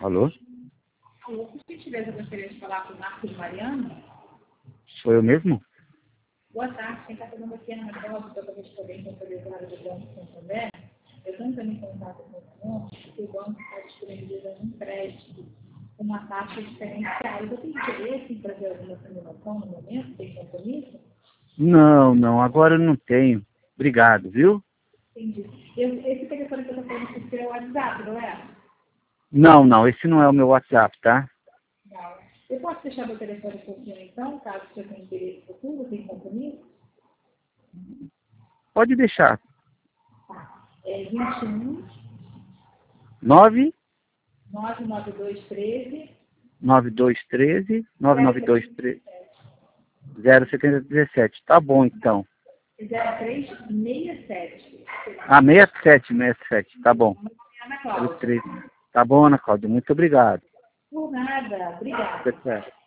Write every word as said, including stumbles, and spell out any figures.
Alô? Alô, por gentileza, eu gostaria de falar com o Marcos Mariano. Sou eu mesmo? Boa tarde, quem está fazendo aqui é a Ana para responder em contabilidade do Banco Santander. Eu estou entrando em contato com o senhor, porque o banco está disponibilizando um crédito com uma taxa diferenciada. Eu tenho interesse em fazer alguma simulação no momento, tem compromisso? Não, não, agora eu não tenho. Obrigado, viu? Entendi. Eu, esse telefone que eu estou falando com o seu é o WhatsApp, não é? Não, não, esse não é o meu WhatsApp, tá? Não. Eu posso deixar meu telefone com o senhor então, caso o senhor tenha interesse futuro, tem compromisso? Pode deixar. Tá. É vinte e um, nove nove nove dois um três, nove dois um três, nove nove dois três, zero sete zero um sete. Tá bom, então. zero três seis sete. Ah, sessenta e sete, sessenta e sete. Tá bom. Ana zero Cláudia. três. Tá bom, Ana Cláudia. Muito obrigado. Por nada. Obrigada. Certo.